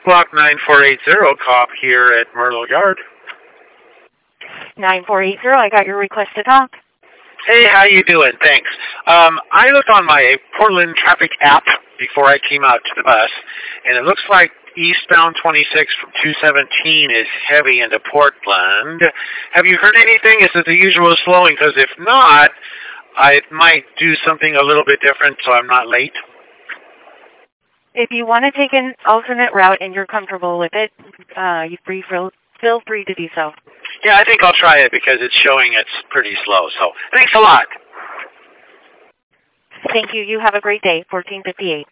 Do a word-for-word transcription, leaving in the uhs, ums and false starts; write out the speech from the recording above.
Block nine four eight zero, cop here at Myrtle Yard. nine four eight zero, I got your request to talk. Hey, how you doing? Thanks. Um, I looked on my Portland traffic app before I came out to the bus, and it looks like eastbound twenty-six from two seventeen is heavy into Portland. Have you heard anything? Is it the usual slowing? Because if not, I might do something a little bit different so I'm not late. If you want to take an alternate route and you're comfortable with it, uh, you free feel, feel free to do so. Yeah, I think I'll try it because it's showing it's pretty slow. So thanks a lot. Thank you. You have a great day. fourteen fifty-eight.